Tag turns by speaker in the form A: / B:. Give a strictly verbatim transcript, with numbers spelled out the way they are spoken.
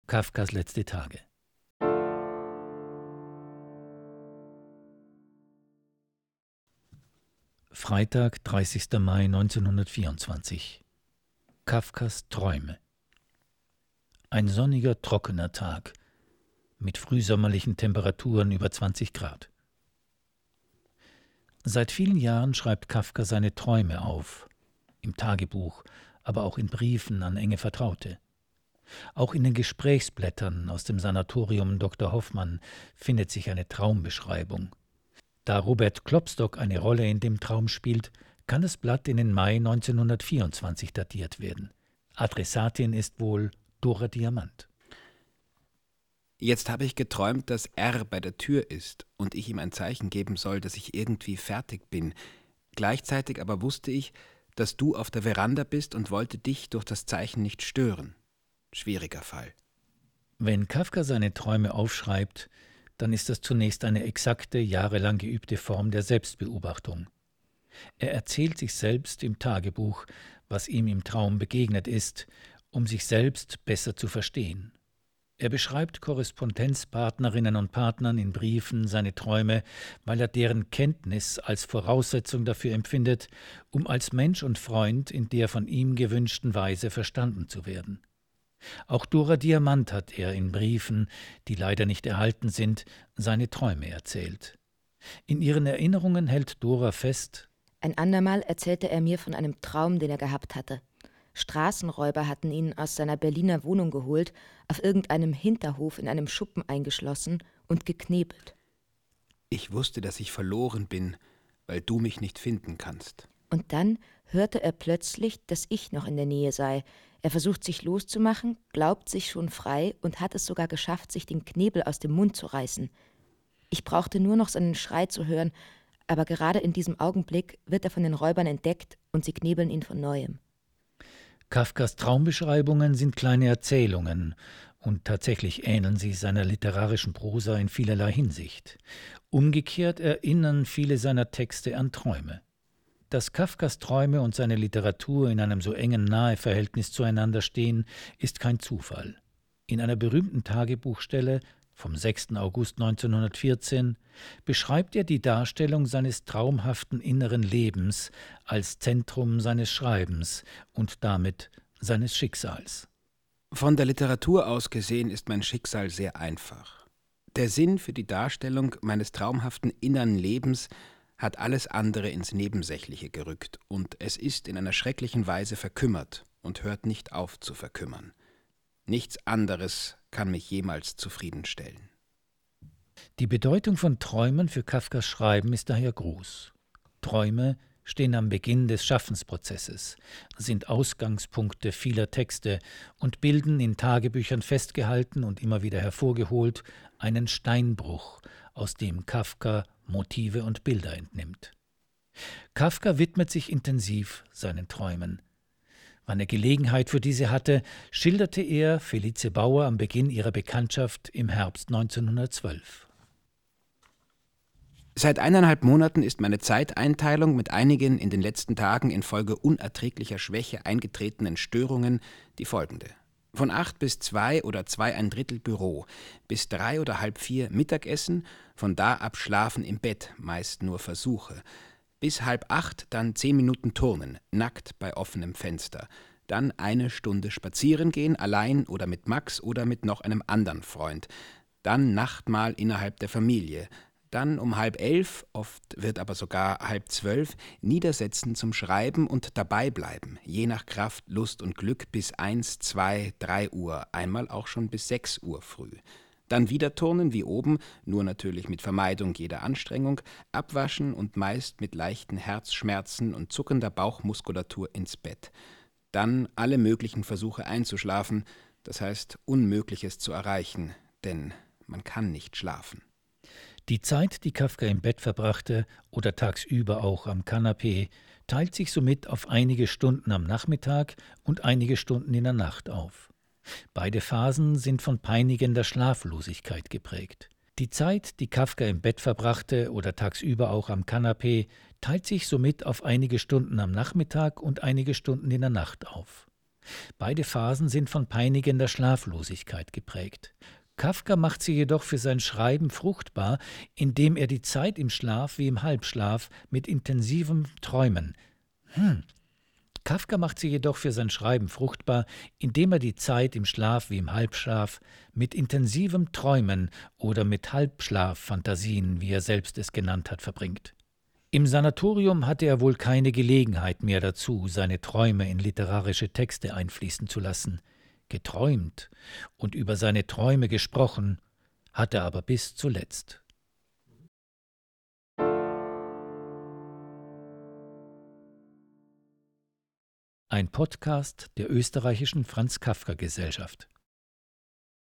A: Kafkas letzte Tage. Freitag, dreißigster Mai neunzehnhundertvierundzwanzig. Kafkas Träume. Ein sonniger, trockener Tag mit frühsommerlichen Temperaturen über zwanzig Grad. Seit vielen Jahren schreibt Kafka seine Träume auf, im Tagebuch, aber auch in Briefen an enge Vertraute. Auch in den Gesprächsblättern aus dem Sanatorium Doktor Hoffmann findet sich eine Traumbeschreibung. Da Robert Klopstock eine Rolle in dem Traum spielt, kann das Blatt in den Mai neunzehnhundertvierundzwanzig datiert werden. Adressatin ist wohl Dora Diamant.
B: Jetzt habe ich geträumt, dass R bei der Tür ist und ich ihm ein Zeichen geben soll, dass ich irgendwie fertig bin. Gleichzeitig aber wusste ich, dass du auf der Veranda bist und wollte dich durch das Zeichen nicht stören. Schwieriger Fall.
A: Wenn Kafka seine Träume aufschreibt, dann ist das zunächst eine exakte, jahrelang geübte Form der Selbstbeobachtung. Er erzählt sich selbst im Tagebuch, was ihm im Traum begegnet ist, um sich selbst besser zu verstehen. Er beschreibt Korrespondenzpartnerinnen und Partnern in Briefen seine Träume, weil er deren Kenntnis als Voraussetzung dafür empfindet, um als Mensch und Freund in der von ihm gewünschten Weise verstanden zu werden. Auch Dora Diamant hat er in Briefen, die leider nicht erhalten sind, seine Träume erzählt. In ihren Erinnerungen hält Dora fest:
C: Ein andermal erzählte er mir von einem Traum, den er gehabt hatte. Straßenräuber hatten ihn aus seiner Berliner Wohnung geholt, auf irgendeinem Hinterhof in einem Schuppen eingeschlossen und geknebelt.
B: Ich wusste, dass ich verloren bin, weil du mich nicht finden kannst.
C: Und dann hörte er plötzlich, dass ich noch in der Nähe sei. Er versucht sich loszumachen, glaubt sich schon frei und hat es sogar geschafft, sich den Knebel aus dem Mund zu reißen. Ich brauchte nur noch seinen Schrei zu hören, aber gerade in diesem Augenblick wird er von den Räubern entdeckt und sie knebeln ihn von Neuem.
A: Kafkas Traumbeschreibungen sind kleine Erzählungen und tatsächlich ähneln sie seiner literarischen Prosa in vielerlei Hinsicht. Umgekehrt erinnern viele seiner Texte an Träume. Dass Kafkas Träume und seine Literatur in einem so engen Naheverhältnis zueinander stehen, ist kein Zufall. In einer berühmten Tagebuchstelle vom sechsten August neunzehnhundertvierzehn beschreibt er die Darstellung seines traumhaften inneren Lebens als Zentrum seines Schreibens und damit seines Schicksals.
B: Von der Literatur aus gesehen ist mein Schicksal sehr einfach. Der Sinn für die Darstellung meines traumhaften inneren Lebens hat alles andere ins Nebensächliche gerückt und es ist in einer schrecklichen Weise verkümmert und hört nicht auf zu verkümmern. Nichts anderes kann mich jemals zufriedenstellen.
A: Die Bedeutung von Träumen für Kafkas Schreiben ist daher groß. Träume stehen am Beginn des Schaffensprozesses, sind Ausgangspunkte vieler Texte und bilden in Tagebüchern festgehalten und immer wieder hervorgeholt einen Steinbruch, aus dem Kafka Motive und Bilder entnimmt. Kafka widmet sich intensiv seinen Träumen. Wann er Gelegenheit für diese hatte, schilderte er Felice Bauer am Beginn ihrer Bekanntschaft im Herbst neunzehnhundertzwölf.
B: Seit eineinhalb Monaten ist meine Zeiteinteilung mit einigen in den letzten Tagen infolge unerträglicher Schwäche eingetretenen Störungen die folgende. Von acht bis zwei oder zwei ein Drittel Büro, bis drei oder halb vier Mittagessen, von da ab Schlafen im Bett, meist nur Versuche. Bis halb acht dann zehn Minuten Turnen, nackt bei offenem Fenster. Dann eine Stunde spazieren gehen, allein oder mit Max oder mit noch einem anderen Freund. Dann Nachtmahl innerhalb der Familie. Dann um halb elf, oft wird aber sogar halb zwölf, niedersetzen zum Schreiben und dabei bleiben, je nach Kraft, Lust und Glück bis eins, zwei, drei Uhr, einmal auch schon bis sechs Uhr früh. Dann wieder turnen wie oben, nur natürlich mit Vermeidung jeder Anstrengung, abwaschen und meist mit leichten Herzschmerzen und zuckender Bauchmuskulatur ins Bett. Dann alle möglichen Versuche einzuschlafen, das heißt Unmögliches zu erreichen, denn man kann nicht schlafen.
A: Die Zeit, die Kafka im Bett verbrachte oder tagsüber auch am Kanapee, teilt sich somit auf einige Stunden am Nachmittag und einige Stunden in der Nacht auf. Beide Phasen sind von peinigender Schlaflosigkeit geprägt. Die Zeit, die Kafka im Bett verbrachte oder tagsüber auch am Kanapee, teilt sich somit auf einige Stunden am Nachmittag und einige Stunden in der Nacht auf. Beide Phasen sind von peinigender Schlaflosigkeit geprägt. Kafka macht sie jedoch für sein Schreiben fruchtbar, indem er die Zeit im Schlaf wie im Halbschlaf mit intensivem Träumen hm, Kafka macht sie jedoch für sein Schreiben fruchtbar, indem er die Zeit im Schlaf wie im Halbschlaf mit intensivem Träumen oder mit Halbschlaffantasien, wie er selbst es genannt hat, verbringt. Im Sanatorium hatte er wohl keine Gelegenheit mehr dazu, seine Träume in literarische Texte einfließen zu lassen. Geträumt und über seine Träume gesprochen hat er aber bis zuletzt. Ein Podcast der österreichischen Franz-Kafka-Gesellschaft.